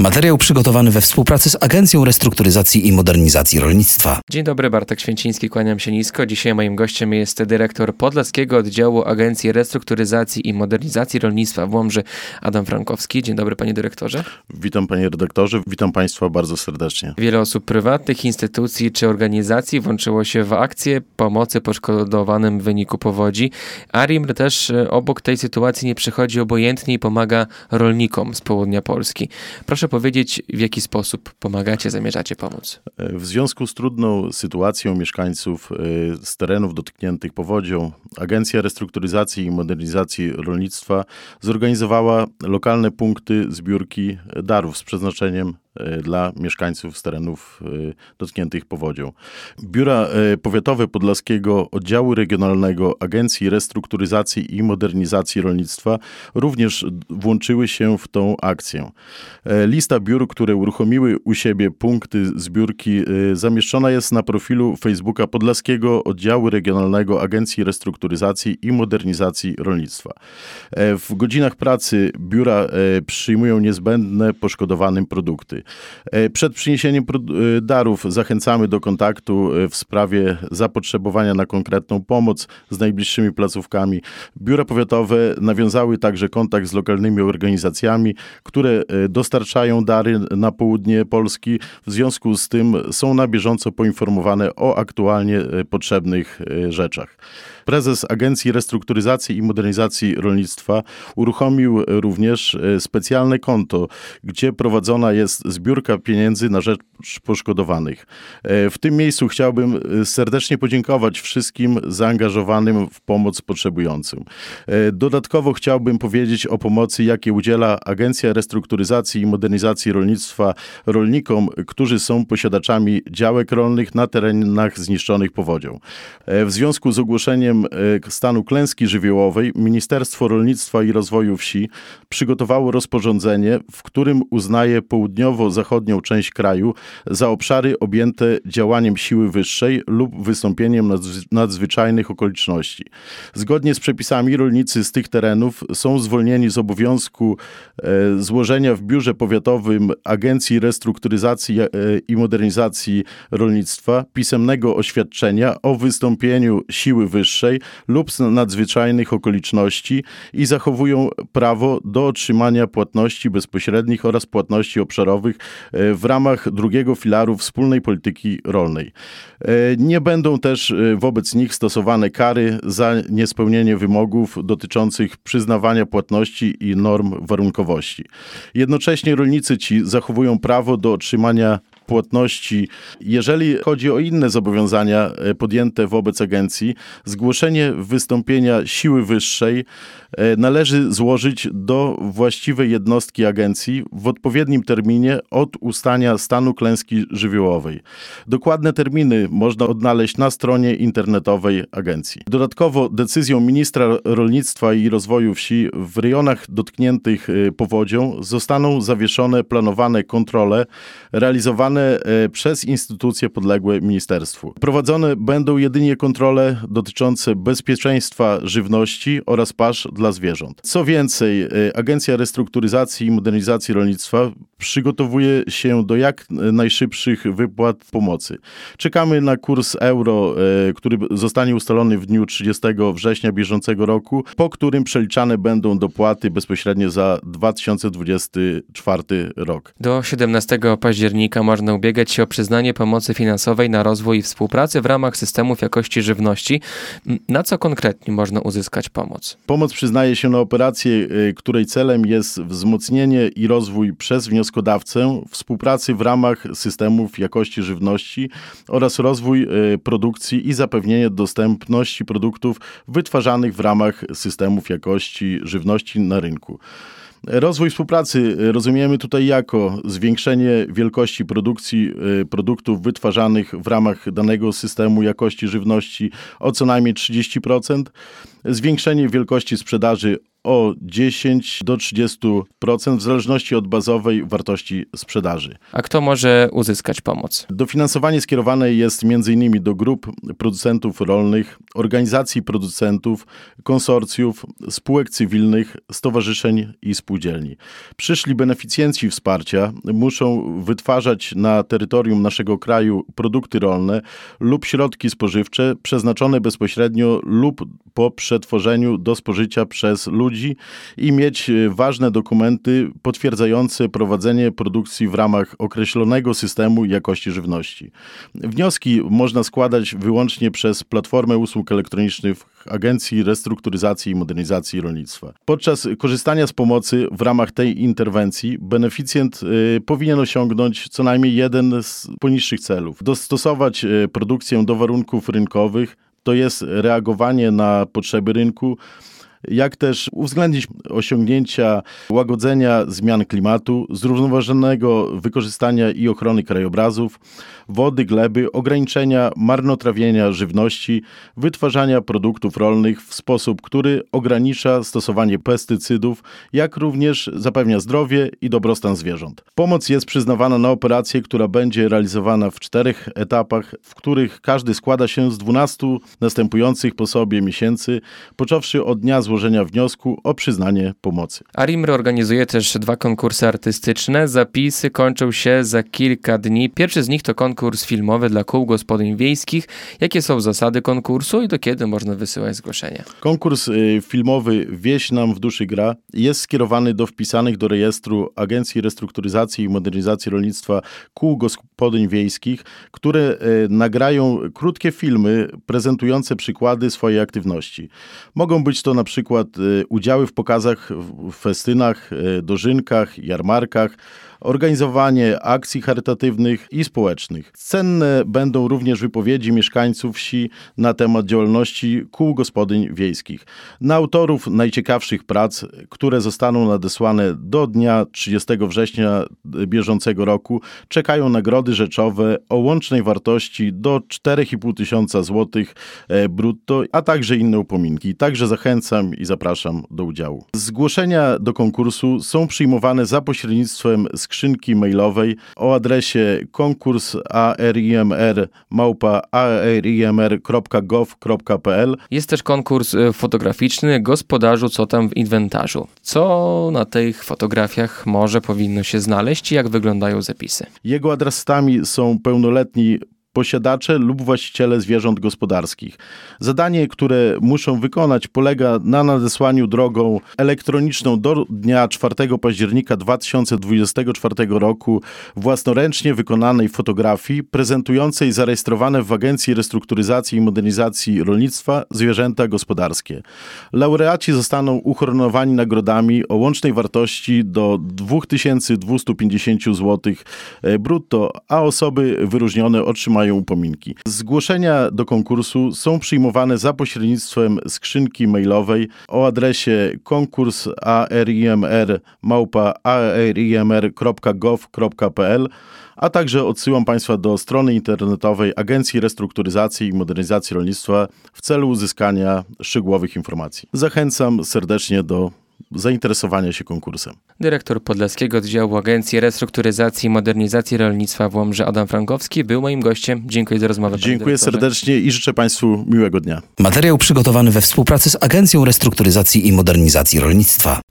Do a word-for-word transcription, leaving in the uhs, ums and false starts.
Materiał przygotowany we współpracy z Agencją Restrukturyzacji i Modernizacji Rolnictwa. Dzień dobry, Bartek Święciński, kłaniam się nisko. Dzisiaj moim gościem jest dyrektor Podlaskiego Oddziału Agencji Restrukturyzacji i Modernizacji Rolnictwa w Łomży, Adam Frankowski. Dzień dobry, panie dyrektorze. Witam, panie redaktorze, witam państwa bardzo serdecznie. Wiele osób prywatnych, instytucji czy organizacji włączyło się w akcję pomocy poszkodowanym w wyniku powodzi. ARiMR też obok tej sytuacji nie przychodzi obojętnie i pomaga rolnikom z południa Polski. Proszę powiedzieć, w jaki sposób pomagacie, zamierzacie pomóc? W związku z trudną sytuacją mieszkańców z terenów dotkniętych powodzią, Agencja Restrukturyzacji i Modernizacji Rolnictwa zorganizowała lokalne punkty zbiórki darów z przeznaczeniem dla mieszkańców z terenów dotkniętych powodzią. Biura powiatowe Podlaskiego Oddziału Regionalnego Agencji Restrukturyzacji i Modernizacji Rolnictwa również włączyły się w tą akcję. Lista biur, które uruchomiły u siebie punkty zbiórki, zamieszczona jest na profilu Facebooka Podlaskiego Oddziału Regionalnego Agencji Restrukturyzacji i Modernizacji Rolnictwa. W godzinach pracy biura przyjmują niezbędne poszkodowanym produkty. Przed przyniesieniem darów zachęcamy do kontaktu w sprawie zapotrzebowania na konkretną pomoc z najbliższymi placówkami. Biura powiatowe nawiązały także kontakt z lokalnymi organizacjami, które dostarczają dary na południe Polski. W związku z tym są na bieżąco poinformowane o aktualnie potrzebnych rzeczach. Prezes Agencji Restrukturyzacji i Modernizacji Rolnictwa uruchomił również specjalne konto, gdzie prowadzona jest zbiórka pieniędzy na rzecz poszkodowanych. W tym miejscu chciałbym serdecznie podziękować wszystkim zaangażowanym w pomoc potrzebującym. Dodatkowo chciałbym powiedzieć o pomocy, jakiej udziela Agencja Restrukturyzacji i Modernizacji Rolnictwa rolnikom, którzy są posiadaczami działek rolnych na terenach zniszczonych powodzią. W związku z ogłoszeniem stanu klęski żywiołowej Ministerstwo Rolnictwa i Rozwoju Wsi przygotowało rozporządzenie, w którym uznaje południowo-zachodnią część kraju za obszary objęte działaniem siły wyższej lub wystąpieniem nadzwyczajnych okoliczności. Zgodnie z przepisami rolnicy z tych terenów są zwolnieni z obowiązku złożenia w biurze powiatowym Agencji Restrukturyzacji i Modernizacji Rolnictwa pisemnego oświadczenia o wystąpieniu siły wyższej lub nadzwyczajnych okoliczności i zachowują prawo do otrzymania płatności bezpośrednich oraz płatności obszarowych w ramach drugiego filaru wspólnej polityki rolnej. Nie będą też wobec nich stosowane kary za niespełnienie wymogów dotyczących przyznawania płatności i norm warunkowości. Jednocześnie rolnicy ci zachowują prawo do otrzymania płatności. Jeżeli chodzi o inne zobowiązania podjęte wobec agencji, zgłoszenie wystąpienia siły wyższej należy złożyć do właściwej jednostki agencji w odpowiednim terminie od ustania stanu klęski żywiołowej. Dokładne terminy można odnaleźć na stronie internetowej agencji. Dodatkowo decyzją ministra rolnictwa i rozwoju wsi w rejonach dotkniętych powodzią zostaną zawieszone planowane kontrole realizowane przez instytucje podległe ministerstwu. Prowadzone będą jedynie kontrole dotyczące bezpieczeństwa żywności oraz pasz dla zwierząt. Co więcej, Agencja Restrukturyzacji i Modernizacji Rolnictwa przygotowuje się do jak najszybszych wypłat pomocy. Czekamy na kurs euro, który zostanie ustalony w dniu trzydziestego września bieżącego roku, po którym przeliczane będą dopłaty bezpośrednio za dwa tysiące dwudziesty czwarty rok. Do siedemnastego października można ubiegać się o przyznanie pomocy finansowej na rozwój i współpracę w ramach systemów jakości żywności. Na co konkretnie można uzyskać pomoc? Pomoc przyznaje się na operację, której celem jest wzmocnienie i rozwój przez wnioskodawcę współpracy w ramach systemów jakości żywności oraz rozwój produkcji i zapewnienie dostępności produktów wytwarzanych w ramach systemów jakości żywności na rynku. Rozwój współpracy rozumiemy tutaj jako zwiększenie wielkości produkcji produktów wytwarzanych w ramach danego systemu jakości żywności o co najmniej trzydzieści procent, zwiększenie wielkości sprzedaży o dziesięć do trzydziestu procent w zależności od bazowej wartości sprzedaży. A kto może uzyskać pomoc? Dofinansowanie skierowane jest między innymi do grup producentów rolnych, organizacji producentów, konsorcjów, spółek cywilnych, stowarzyszeń i spółdzielni. Przyszli beneficjenci wsparcia muszą wytwarzać na terytorium naszego kraju produkty rolne lub środki spożywcze przeznaczone bezpośrednio lub po przetworzeniu do spożycia przez ludzi i mieć ważne dokumenty potwierdzające prowadzenie produkcji w ramach określonego systemu jakości żywności. Wnioski można składać wyłącznie przez Platformę Usług Elektronicznych Agencji Restrukturyzacji i Modernizacji Rolnictwa. Podczas korzystania z pomocy w ramach tej interwencji beneficjent y, powinien osiągnąć co najmniej jeden z poniższych celów. Dostosować y, produkcję do warunków rynkowych, to jest reagowanie na potrzeby rynku, jak też uwzględnić osiągnięcia łagodzenia zmian klimatu, zrównoważonego wykorzystania i ochrony krajobrazów, wody, gleby, ograniczenia marnotrawienia żywności, wytwarzania produktów rolnych w sposób, który ogranicza stosowanie pestycydów, jak również zapewnia zdrowie i dobrostan zwierząt. Pomoc jest przyznawana na operację, która będzie realizowana w czterech etapach, w których każdy składa się z dwunastu następujących po sobie miesięcy, począwszy od dnia złożenia wniosku o przyznanie pomocy. ARiMR organizuje też dwa konkursy artystyczne. Zapisy kończą się za kilka dni. Pierwszy z nich to konkurs filmowy dla kół gospodyń wiejskich. Jakie są zasady konkursu i do kiedy można wysyłać zgłoszenia? Konkurs y, filmowy Wieś nam w duszy gra jest skierowany do wpisanych do rejestru Agencji Restrukturyzacji i Modernizacji Rolnictwa kół gospodyń wiejskich, które y, nagrają krótkie filmy prezentujące przykłady swojej aktywności. Mogą być to na przykład udziały w pokazach, w festynach, dożynkach, jarmarkach, organizowanie akcji charytatywnych i społecznych. Cenne będą również wypowiedzi mieszkańców wsi na temat działalności kół gospodyń wiejskich. Na autorów najciekawszych prac, które zostaną nadesłane do dnia trzydziestego września bieżącego roku, czekają nagrody rzeczowe o łącznej wartości do cztery i pół tysiąca złotych brutto, a także inne upominki. Także zachęcam i zapraszam do udziału. Zgłoszenia do konkursu są przyjmowane za pośrednictwem skrzynki mailowej o adresie konkurs arimr małpa arimr kropka gov kropka pl. Jest też konkurs fotograficzny Gospodarzu, co tam w inwentarzu. Co na tych fotografiach może powinno się znaleźć i jak wyglądają zapisy? Jego adresatami są pełnoletni posiadacze lub właściciele zwierząt gospodarskich. Zadanie, które muszą wykonać, polega na nadesłaniu drogą elektroniczną do dnia czwartego października dwa tysiące dwudziestego czwartego roku własnoręcznie wykonanej fotografii prezentującej zarejestrowane w Agencji Restrukturyzacji i Modernizacji Rolnictwa zwierzęta gospodarskie. Laureaci zostaną uhonorowani nagrodami o łącznej wartości do dwa tysiące dwieście pięćdziesiąt złotych brutto, a osoby wyróżnione otrzymają upominki. Zgłoszenia do konkursu są przyjmowane za pośrednictwem skrzynki mailowej o adresie konkurs arimr małpa arimr kropka gov kropka pl, a także odsyłam Państwa do strony internetowej Agencji Restrukturyzacji i Modernizacji Rolnictwa w celu uzyskania szczegółowych informacji. Zachęcam serdecznie do zainteresowania się konkursem. Dyrektor Podlaskiego Oddziału Agencji Restrukturyzacji i Modernizacji Rolnictwa w Łomży Adam Frankowski był moim gościem. Dziękuję za rozmowę. Dziękuję serdecznie i życzę Państwu miłego dnia. Materiał przygotowany we współpracy z Agencją Restrukturyzacji i Modernizacji Rolnictwa.